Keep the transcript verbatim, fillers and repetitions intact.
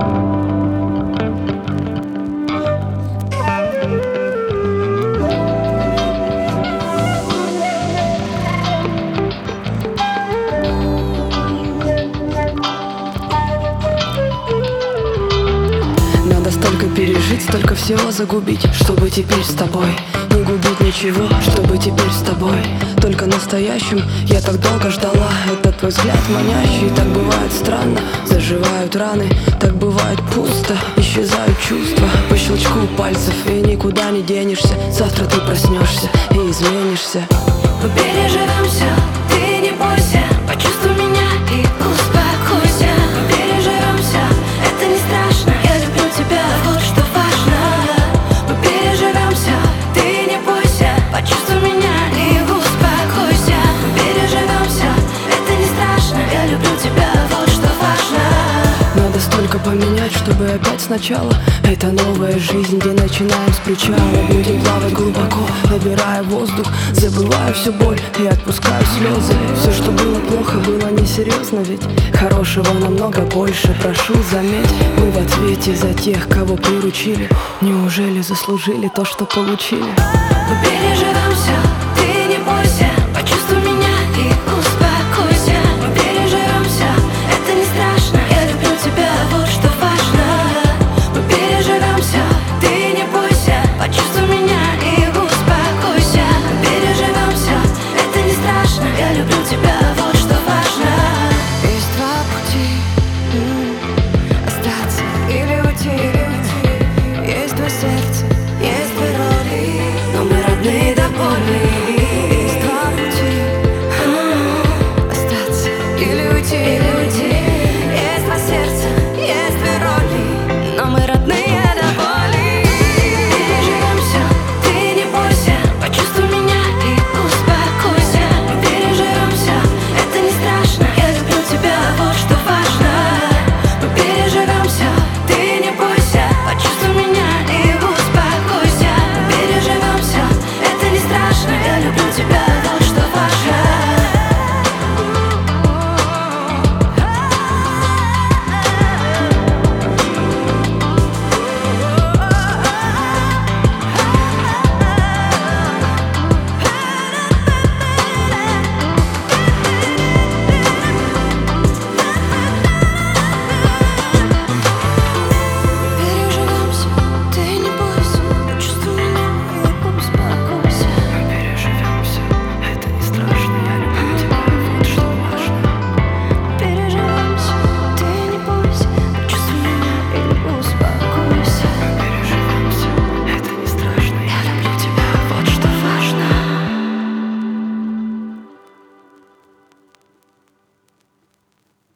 Надо столько пережить, столько всего загубить, чтобы теперь с тобой не губить ничего, чтобы теперь с тобой только настоящим. Я так долго ждала, этот твой взгляд манящий. Так бывает странно, заживают раны, так бывает пусто, исчезают чувства по щелчку пальцев, и никуда не денешься. Завтра ты проснешься и изменишься. Мы переживем все, ты не бойся, почувствуй меня и успокойся. Мы переживем все, это не страшно, я люблю тебя, вот что важно. Мы переживем все, ты не бойся, почувствуй меня и успокойся. Мы переживем все, это не страшно, я люблю тебя, вот что важно. Надо столько поменять, чтобы опять сначала. Это новая жизнь, где начинаем с причала. Будем плавать глубоко, набирая воздух, забывая всю боль и отпускаю слезы. Все, что было плохо, было несерьезно, ведь хорошего намного больше. Прошу, заметь, мы в ответе за тех, кого приручили. Неужели заслужили то, что получили? Мы переживем все, ты не бойся, почувствуй меня и успокойся. Мы переживем все, это не страшно, я люблю тебя, вот что важно. Мы переживем все, ты не бойся, почувствуй меня и успокойся. Мы переживем все, это не страшно, я люблю тебя, вот что важно. Есть два пути, м, остаться или уйти. Есть два сердца, есть две роли, Но мы родные до боли. есть два пути, м, остаться или уйти.